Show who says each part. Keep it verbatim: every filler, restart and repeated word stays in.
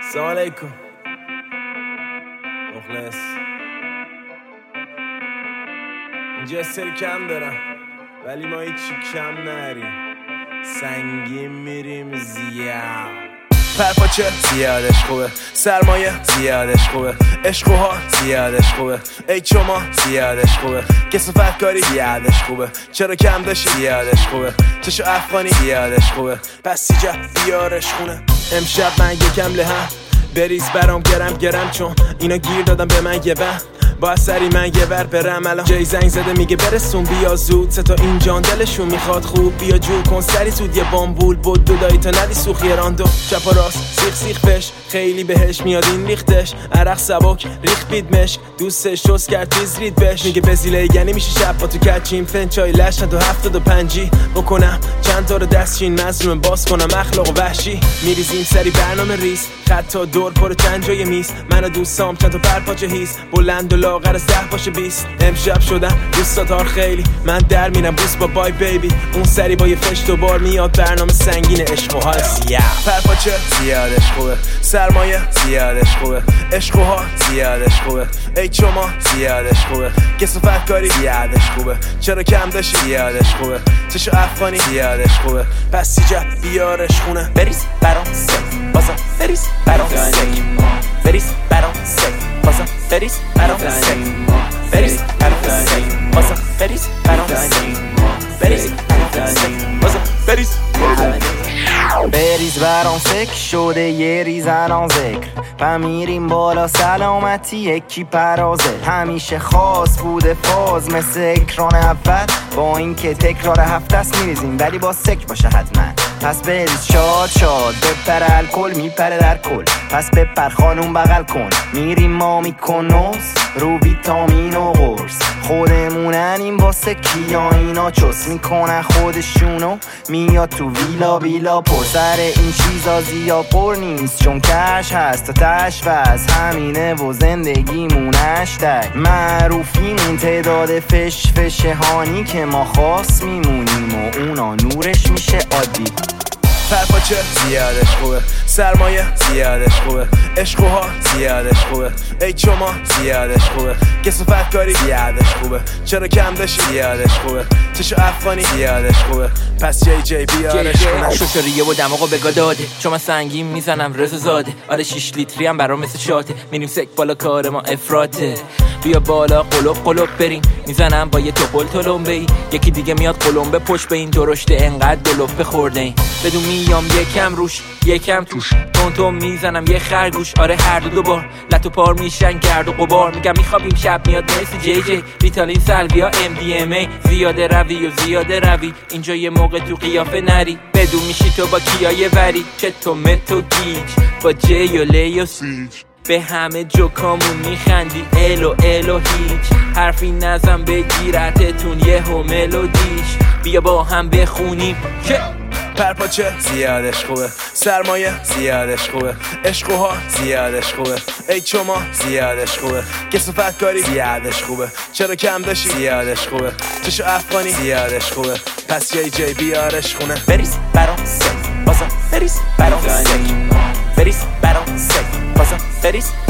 Speaker 1: سلام علیکم مخلص. اینجا سر کم دارم ولی ما هیچی کم نریم، سنگین میریم زیاد. پرپاچه زیادش خوبه، سرمایه زیادش خوبه، عشق و ها زیادش خوبه، ای شما زیادش خوبه، کسافت کاری زیادش خوبه، چرا کم داشتی زیادش خوبه، چشو افغانی زیادش خوبه، پس سیجه بیارش خونه. امشب من یکم لهم بریز برام گرم گرم، چون اینا گیر دادم به من یه بهم. با سری من یه ور برم الان جای زنگ زده میگه برسون بیا زود، سه تا این جان دلشون میخواد خوب بیا جور کن سری زود، یه بامبول بود دو دایی تا ندی سوخی راندو چپ و راست سیخ سیخ فش، خیلی بهش میاد این ریختش، عرق سبک ریخ بید مشک، دوستش شست کرد تیز رید بش، میگه بزیله یعنی میشه شب با تو کچیم فن چای لشن تو هفتاد و پنجی بکنم چند تا رو دستچین مظلوم باز کنم اخلاق و وحشی، میریزیم سری برنامه ریس خط تا دور پر چند جای میز، من و دوستام چند تا پرپاچه هیس بلند و لاغر از ده باشه بیست. امشب شدم دوستاتار خیلی من در میرم بوس با بای بیبی، اون سری با یه فش دوبار میاد برنامه سنگین عشق و حال زیاد. پرپاچه زیادش خوبه، سرمایه زیادش خوبه، عشق و ها زیادش خوبه، ای شما زیادش خوبه، کسافت کاری زیادش خوبه، چرا کم داشتی زیادش خوبه، چشو افغانی زیادش خوبه، پس سیجه بیارش خونه.
Speaker 2: بریز برام سک بازم بریز برام سک بریز برام سک بازم بریز برام سک بریز برام سک بازم بریز برام سک بریز برام سک بازم بریز بریز برام سک شده یه ریزنان ذکر، پا میریم بالا سلامتی یکی پرازه، همیشه خاص بوده فاز مثل اکران اول، با این که تکرار هفته است میریزیم ولی با سک باشه حتما، پس بریز شاد شاد بپر الکل میپره در کل، پس بپر خانوم بغل کن میریم ما میکنوس رو ویتامین و قرص، خودمونن این واسه کیا اینا چس میکنن خودشونو، میاد تو ویلا ویلا پر سر این چیزا زیاد پر نیست، چون کش هست تا تش وز همینه و زندگیمونش تک معروفیمون تعداد فش فش هانی که ما خاص میمونیم و اونا نورش میشه عادی.
Speaker 1: پرپاچه زیادش خوبه، سرمایه زیادش خوبه، عشق و ها زیادش خوبه، ای شما زیادش خوبه، کسافت کاری زیادش خوبه، چرا کم داشتی زیادش خوبه، چشو افغانی زیادش خوبه، پس جی جی بیارش کنه.
Speaker 2: شوشوریه و دماغو بگا داده، چون من سنگین میزنم رضا زاده، آره شیش لیتری هم برام مثل شاته، میریم سک بالا کار ما افراطه، بیا بالا قلوب قلوب بریم، میزنم با یه توپل تلمبه ای، یکی دیگه میاد قلمبه پشت به این درشته انقدر دلوب بخورده این، بدون میام یکم روش یکم توش تون تون میزنم یه خرگوش، آره هر دو دوبار لتو پار میشن گرد و غبار، میگم میخوابیم شب میاد مرسی جی جی ریتالین سلویا ام دی ام ای، زیاده روی و زیاده روی اینجا یه موقع تو قیافه نری، بدون میشی تو با کیای وری چه تو متو گیج با جی و لی و سیج، به همه جوکامون میخندی الو الو هیچ، حرفی نزن بگیرتتون یه هم ملودیش، بیا با هم بخونیم که
Speaker 1: پرپاچه زیادش خوبه، سرمایه زیادش خوبه، عشق و ها زیادش خوبه، ای شما زیادش خوبه، کسافت کاری زیادش خوبه، چرا کم داشتی زیادش خوبه، چشو افغانی زیادش خوبه، پس جی جی بیارش خونه.
Speaker 2: بریز برام سک بازم بریز برام سک بریز برام سک بازم بریز